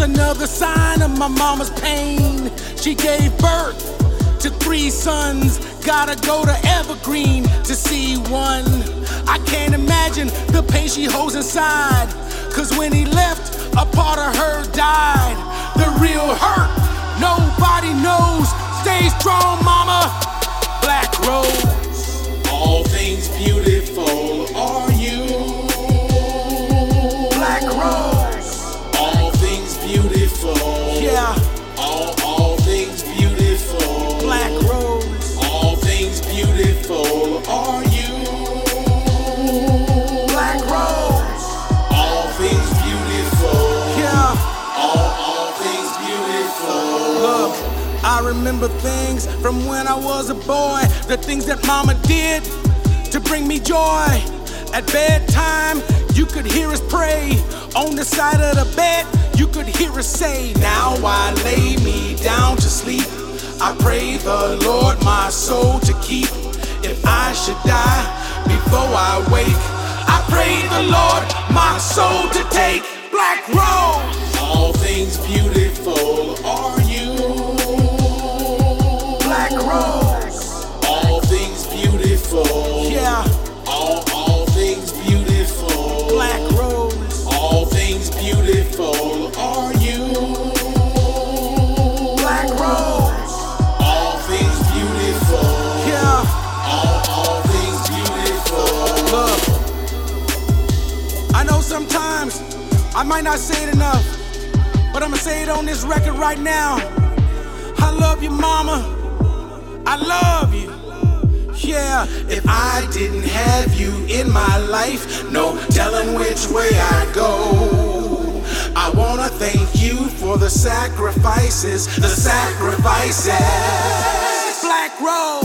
another sign of my mama's pain. She gave birth to 3 sons. Gotta go to Evergreen to see one. I can't imagine the pain she holds inside, 'cause when he left, a part of her died. The real hurt nobody knows. Stay strong, mama. Black Rose. All things beautiful are you. Black Rose. All things beautiful. Yeah. All things beautiful. Black Rose. All things beautiful are you. Black Rose. All things beautiful. Yeah. All things beautiful. Look, I remember things from when I was a boy. The things that mama did to bring me joy. At bedtime, you could hear us pray. On the side of the bed, you could hear us say, now I lay me down to sleep. I pray the Lord my soul to keep. If I should die before I wake, I pray the Lord my soul to take. Black Rose. All things beautiful are you. Black Rose. All things beautiful. Yeah. All things beautiful. Black Rose. All things beautiful are you. Black Rose. All things beautiful. Yeah. All things beautiful. Look, I know sometimes I might not say it enough, but I'ma say it on this record right now. I love you, mama. I love you. Yeah, if I didn't have you in my life, no telling which way I'd go. I wanna thank you for the sacrifices, Black Rose.